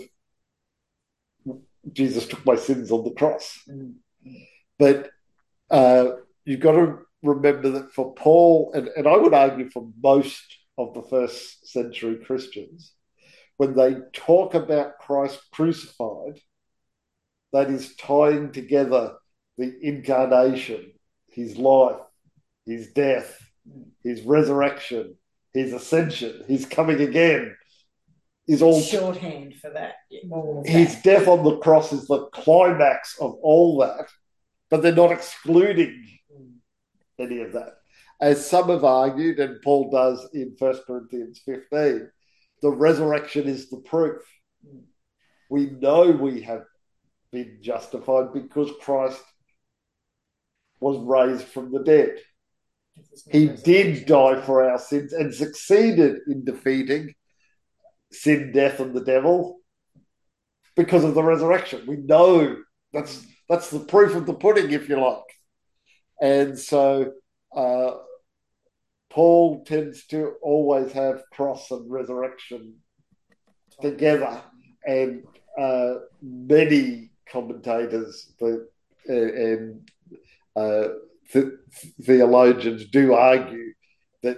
A: Jesus took my sins on the cross. Mm-hmm. But uh, you've got to remember that for Paul, and, and I would argue for most of the first century Christians, when they talk about Christ crucified, that is tying together the incarnation, his life, his death, his resurrection, his ascension, his coming again, is all
D: shorthand for that.
A: His
D: that.
A: death on the cross is the climax of all that, but they're not excluding any of that. As some have argued, and Paul does in First Corinthians fifteen, the resurrection is the proof. We know we have been justified because Christ was raised from the dead. He did die for our sins and succeeded in defeating sin, death, and the devil because of the resurrection. We know that's that's the proof of the pudding, if you like. And so uh, Paul tends to always have cross and resurrection together, and uh, many commentators the, uh, and uh, th- theologians do argue that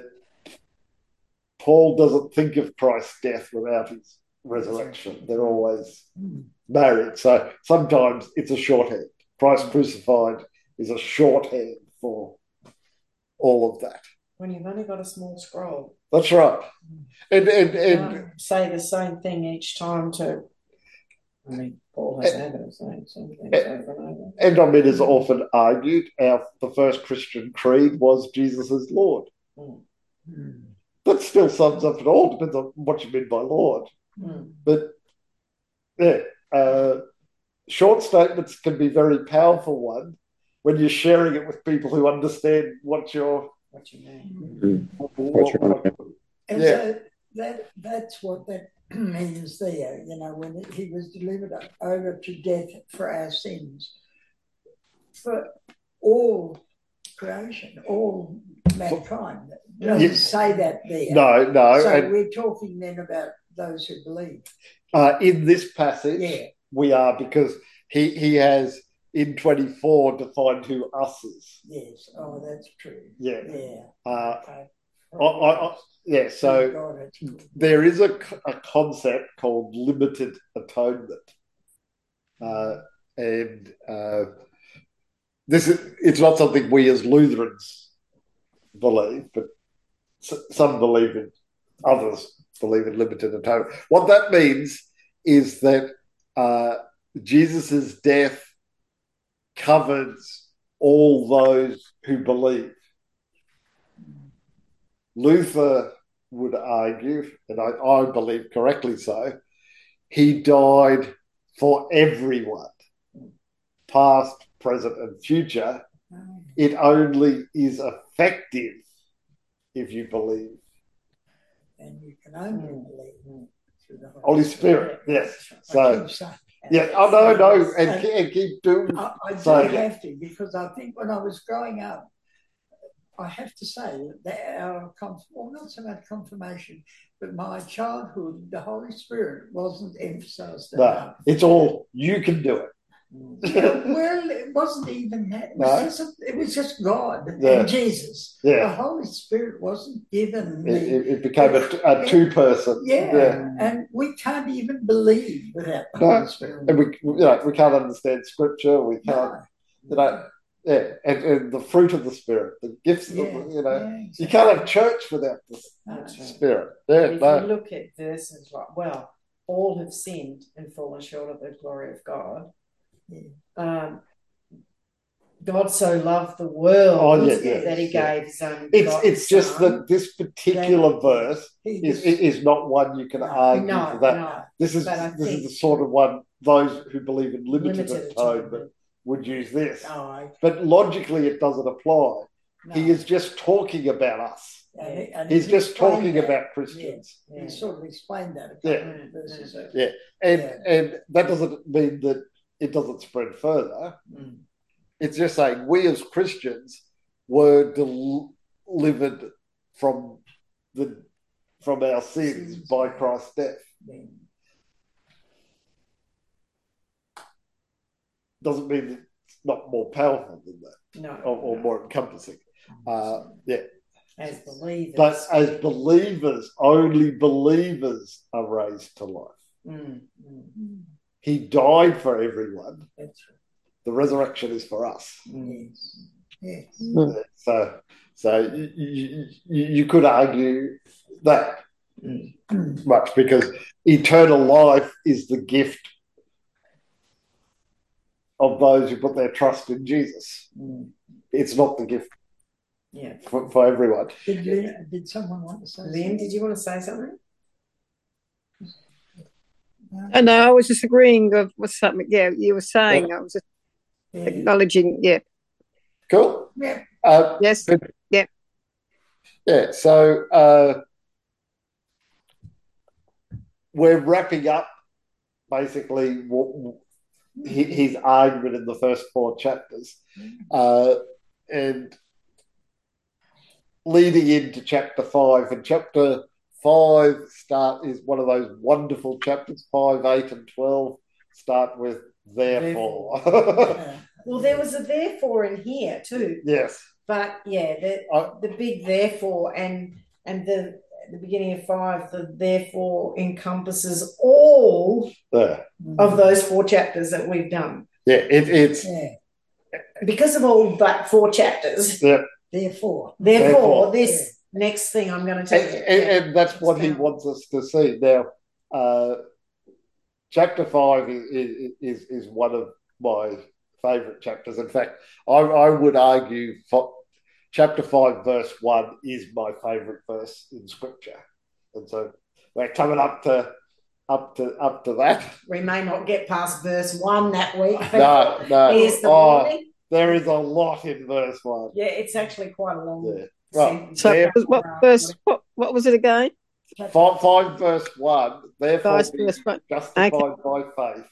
A: Paul doesn't think of Christ's death without his resurrection. They're always married. So sometimes it's a shorthand. Christ crucified is a shorthand for all of that.
B: When you've only got a small scroll.
A: That's right. And and, and
B: um, say the same thing each time to I mean Paul has a habit of saying something over and over.
A: And I mean, as often argued, our the first Christian creed was Jesus is Lord. Mm. Mm. That still sums up it all. Depends on what you mean by Lord. Mm. But yeah, uh, short statements can be very powerful one when you're sharing it with people who understand what you're
B: what you mean.
A: Mm-hmm. What, what, what,
D: and yeah. so that that's what that means there. You know, when he was delivered over to death for our sins. for all creation, all mankind. It doesn't
A: Yes.
D: say that there.
A: No, no.
D: So
A: and,
D: we're talking then about those who believe.
A: uh, in this passage,
D: Yeah.
A: we are, because he, he has in twenty-four defined who us is.
D: Yes. Oh, that's true.
A: Yeah.
D: Yeah.
A: Uh,
D: Okay.
A: I, I, I, yeah, so
D: God, it's good.
A: there is a, a concept called limited atonement. Uh, and uh, this is, it's not something we as Lutherans believe, but s- some believe in, others believe in limited atonement. What that means is that uh, Jesus' death covers all those who believe. Luther would argue, and I, I believe correctly so, he died for everyone, past, present, and future.
D: Oh,
A: It only is effective if you believe.
D: and you can only
B: Mm.
D: believe through the
A: Holy Spirit, yes.
D: I
A: So,
D: keep saying that.
A: yeah, oh, no, no, and,
D: And-
A: ke- and keep doing
D: I, I do
A: saying it.
D: have to, because I think when I was growing up, I have to say that our conf- well, not so much confirmation, but my childhood, the Holy Spirit wasn't emphasised
A: No,
D: enough.
A: it's all, you can do it.
D: Yeah, well, it wasn't even that. It was,
A: No?
D: just, it was just God
A: Yeah.
D: and Jesus.
A: Yeah.
D: The Holy Spirit wasn't given me.
A: It, it, it became a, a two-person.
D: yeah.
A: Yeah.
D: and we can't even believe without the
A: No.
D: Holy Spirit.
A: And we, you know, we can't understand scripture. We can't,
D: No.
A: you know, yeah. And, and the fruit of the Spirit, the gifts,
D: Yeah,
A: of the, you know,
D: yeah,
A: you
D: exactly.
A: can't have church without the
B: That's right.
A: Spirit. Yeah,
B: If
A: no.
B: you look at verses like, well, all have sinned and fallen short of the glory of God.
D: Yeah.
B: Um, God so loved the world
A: Oh, yeah, yeah,
B: that he
A: yeah.
B: gave his only
A: It's
B: begotten
A: it's just
B: Son.
A: that this particular
D: That-
A: verse
D: He
A: is
D: just-
A: is not one you can
D: No,
A: argue
B: no,
A: for that.
B: no.
A: This is
B: But I
A: this is
B: think-
A: the sort of one those who believe in limited,
B: Limited
A: atonement
B: atonement.
A: would use this.
D: No, I-
A: But logically, it doesn't apply.
D: no.
A: He is just talking about us.
D: And he- and
A: He's
D: he
A: just
D: explained
A: talking
D: that.
A: about Christians.
B: Yeah.
D: He sort of explained that a couple
A: Yeah.
D: of verses ago.
A: Yeah. And
D: Yeah.
A: and that doesn't mean that it doesn't spread further.
D: Mm.
A: It's just saying we as Christians were del- delivered from the from our sins
D: Sins.
A: by Christ's death.
D: Yeah.
A: Doesn't mean that it's not more powerful than that,
B: No,
A: or, or
B: no.
A: more encompassing. Uh, yeah,
B: As believers.
A: but as believers, only believers are raised to life.
B: Mm, mm,
D: Mm.
A: He died for everyone.
D: That's right.
A: The resurrection is for us.
B: mm.
D: Yes. Yes.
E: Mm.
A: So, so you, you, you you could argue that
D: Mm.
A: much because eternal life is the gift of those who put their trust in Jesus.
B: Mm.
A: It's not the gift
B: Yeah.
A: for, for everyone.
D: Did, Lynn, did someone want to say
B: Lynn,
D: something?
B: did you want to say something?
D: No?
E: And I was just agreeing with what something, yeah, you were saying. I was just
D: Yeah.
E: acknowledging, yeah.
A: Cool.
D: Yeah.
A: Uh,
E: Yes.
A: but-
E: Yeah.
A: Yeah. So uh, we're wrapping up basically what, his argument in the first four chapters, uh, and leading into chapter five. And chapter five start is one of those wonderful chapters. Five, eight, and twelve start with therefore.
D: Yeah.
B: Well, there was a therefore in here too.
A: Yes.
B: But yeah, the
A: I-
B: the big therefore and and the the beginning of five, the therefore encompasses all
A: There.
B: of those four chapters that we've done.
A: Yeah. It, it's
D: Yeah.
B: Because of all but four chapters,
A: yeah.
D: Therefore.
B: therefore,
A: Therefore.
B: this next thing I'm going to tell
A: And,
B: you.
A: and, and that's what he
B: Expound.
A: wants us to see. Now, uh, chapter five is, is, is, is one of my favourite chapters. In fact, I, I would argue for, chapter five, verse one is my favourite verse in Scripture. And so we're coming up to up to up to that.
B: We may not get past verse one that week. But
A: No, no.
B: Here's the
A: Oh,
B: warning.
A: there is a lot in verse one.
B: Yeah, it's actually quite a long
A: Yeah. Well,
B: sentence.
E: So
A: there-
E: what verse, what, what was it again?
A: Five, five verse one, therefore
E: Five
A: being
E: verse one.
A: justified
E: Okay.
A: by faith,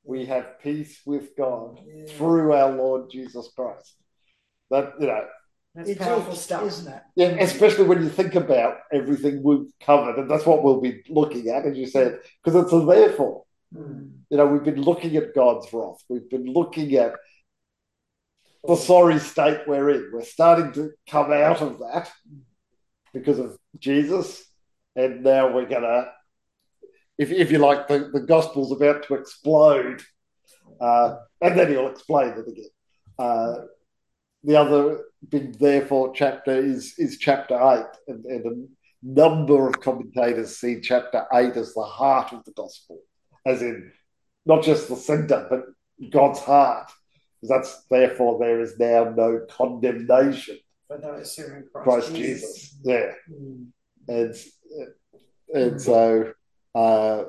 A: we have peace with God yeah. through our Lord Jesus Christ. That, you know,
B: that's it's powerful stuff,
D: isn't it?
A: Yeah, especially when you think about everything we've covered, and that's what we'll be looking at, as you said, because it's a therefore. Mm. You know, we've been looking at God's wrath. We've been looking at the sorry state we're in. We're starting to come out of that because of Jesus, and now we're going to, if, if you like, the, the gospel's about to explode, uh, and then he'll explain it again. Uh, the other big therefore chapter is, is chapter eight, and, and a number of commentators see chapter eight as the heart of the gospel, as in not just the centre, but God's heart. That's therefore there is now no condemnation
B: for those who are in Christ,
A: Christ
B: Jesus.
A: Jesus. Yeah. Mm. And, and mm. so uh,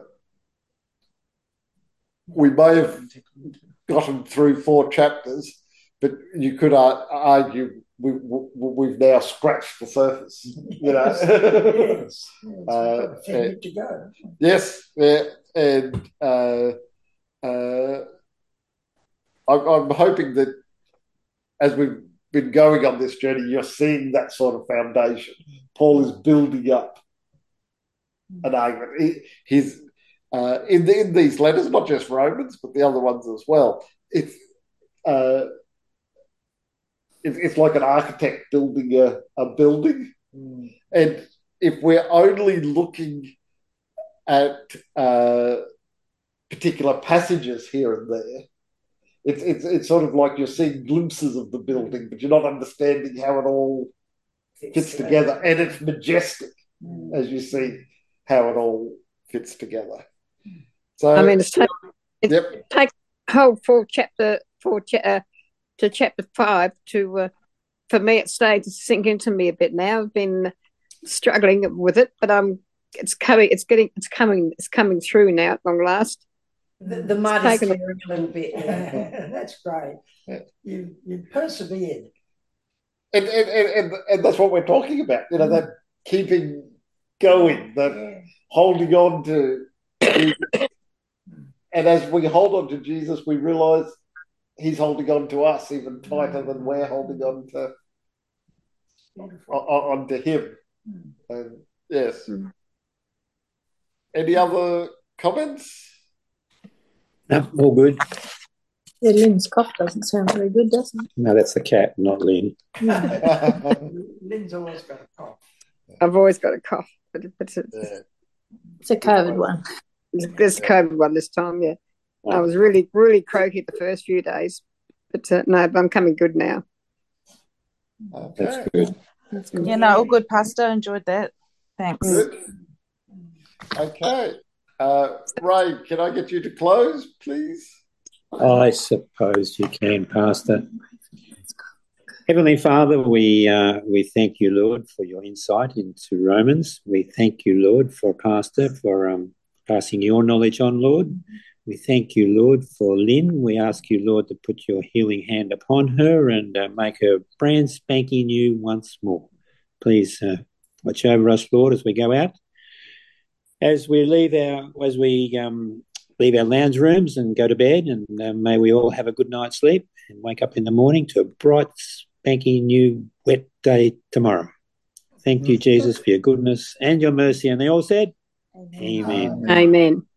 A: we may have gotten through four chapters, but you could argue we, we, we've now scratched the surface. You know,
D: yes, yes, uh, and, to go.
A: Yes, yeah, and uh, uh, I'm, I'm hoping that as we've been going on this journey, you're seeing that sort of foundation. Paul is building up an argument. He, he's uh, in, the, in these letters, not just Romans, but the other ones as well. It's uh, it, it's like an architect building a, a building, mm. and if we're only looking at uh, particular passages here and there, It's, it's it's sort of like you're seeing glimpses of the building, but you're not understanding how it all fits together. And it's majestic mm. as you see how it all fits together. So
E: I mean, it's take, it
A: yep.
E: takes a whole four chapter four cha- uh, to chapter five to uh, for me it started to sink into me a bit now. I've been struggling with it, but um, it's coming. It's getting. It's coming. It's coming through now at long last.
B: The, the mud is clearing a little bit.
D: Yeah. That's great. You you persevered,
A: and and, and and and that's what we're talking about. You know, that keeping going, that yeah. holding on to. And as we hold on to Jesus, we realise He's holding on to us even tighter than we're holding on to on, on to Him. And yes. Any other comments?
C: No, all good.
F: Yeah, Lynn's cough doesn't sound very good, does it?
C: No, that's the cat, not Lynn.
D: Lynn's always got a cough.
E: I've always got a cough, but, but it's,
A: yeah.
F: it's a COVID one.
E: It's a COVID one this time, yeah. Wow. I was really, really croaky the first few days, but uh, no, but I'm coming good now.
A: Okay.
C: That's good.
F: That's good.
G: Yeah, no, all good, Pastor. Enjoyed that. Thanks.
A: Good. Okay. Uh, Ray, can I get you to close, please?
C: I suppose you can, Pastor. Heavenly Father, we uh, we thank you, Lord, for your insight into Romans. We thank you, Lord, for Pastor, for um, passing your knowledge on, Lord. We thank you, Lord, for Lynn. We ask you, Lord, to put your healing hand upon her and uh, make her brand spanking new once more. Please uh, watch over us, Lord, as we go out. As we leave our, as we um, leave our lounge rooms and go to bed, and uh, may we all have a good night's sleep and wake up in the morning to a bright, spanking new wet day tomorrow. Thank you, Jesus, for your goodness and your mercy. And they all said, Amen.
E: Amen. Amen.